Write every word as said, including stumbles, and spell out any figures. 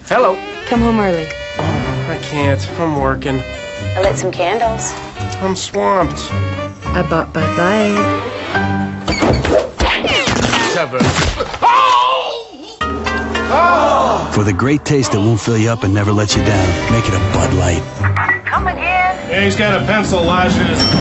Hello. Come home early. Oh, I can't. I'm working. I lit some candles. I'm swamped. I bought Bud Light. Seven. For the great taste that won't fill you up and never let you down, make it a Bud Light. Come again. Yeah, he's got a pencil lodged in his